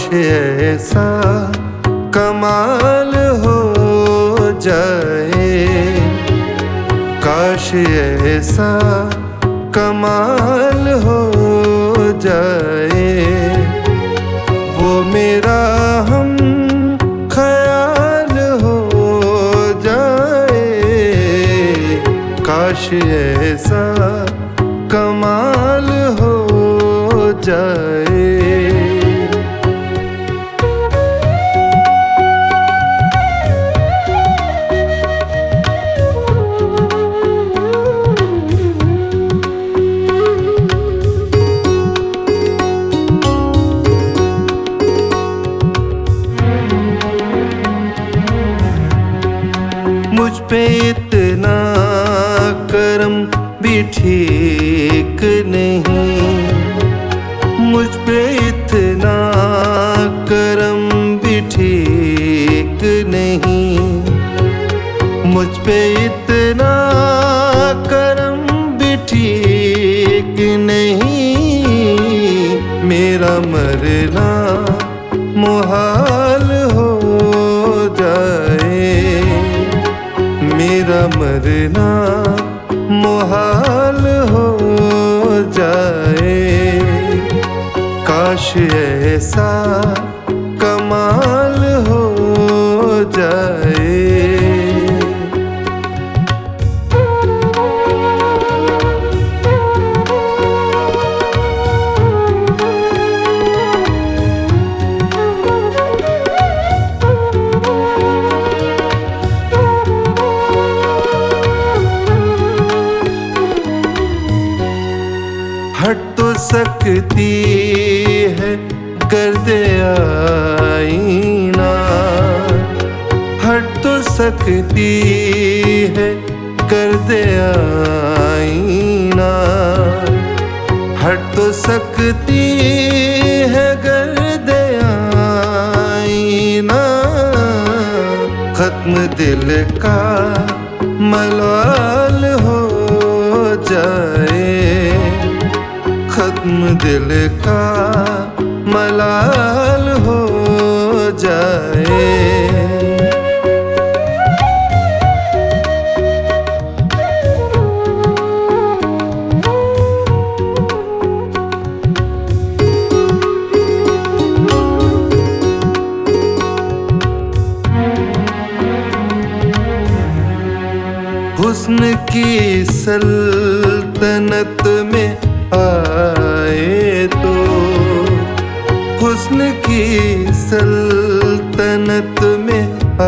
ऐसा कमाल हो जाए, काश ऐसा कमाल हो जाए, वो मेरा हम ख्याल हो जाए, काश ऐसा कमाल हो जाए। मुझ पे इतना करम भी ठीक नहीं, मुझ पे इतना करम भी ठीक नहीं, मुझ पे इतना करम भी ठीक नहीं, मेरा मरना मुहाल हो जाए, मेरा मरना मुहाल हो जाए, काश ऐसा कमाल हो जाए। हट तो सकती है गर्दे आईना, हट तो सकती है गर्दे आईना, हट तो सकती है गर्दे आईना, खत्म दिल का मलाल हो जाए, खत्म दिल का मलाल हो जाए। हुस्न की सल्तनत में आए तो, हुस्न की सल्तनत में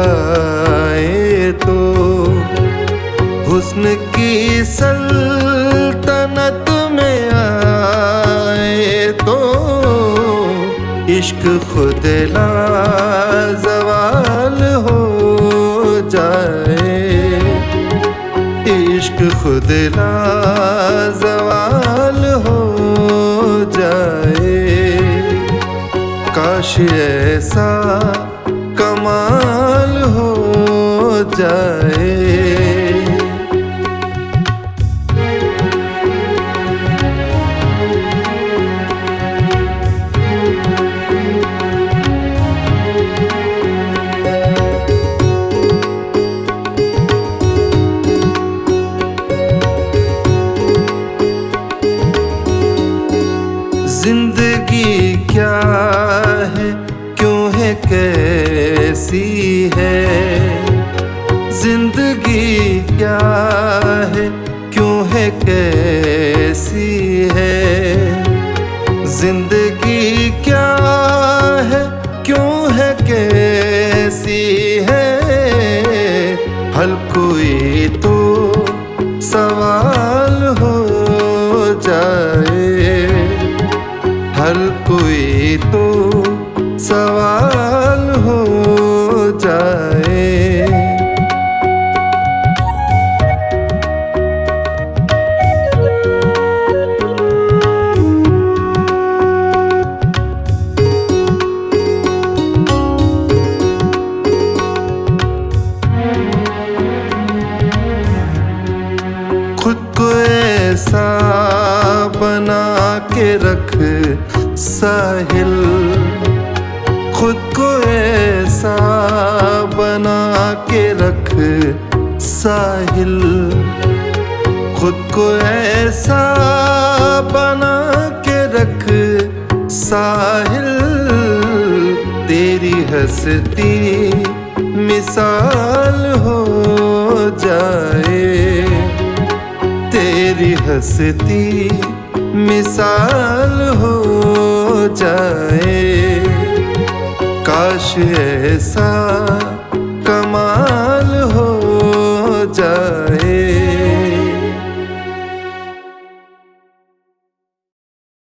आए तो, हुस्न की सल्तनत में आए तो, इश्क खुद लाजवाल हो जाए, इश्क खुद लाजवाल हो जाए, काश ऐसा कमाल हो जाए। जिंदगी क्या है, क्यों है, कैसी है, जिंदगी क्या है, क्यों है, कैसी है, जिंदगी क्या है, क्यों है, कैसी है, हल कोई तो सवाल हो जाए, हर कोई तो सवाल हो जाए। खुद को ऐसा बना के रख साहिल, ऐसा बना के रख साहिल, खुद को ऐसा बना के रख साहिल, तेरी हंसती मिसाल हो जाए, तेरी हंसती मिसाल हो जाए। काश ऐसा कमाल